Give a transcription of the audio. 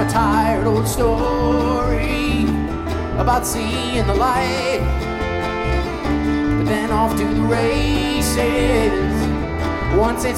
a tired old story about seeing the light, but then off to the races once it's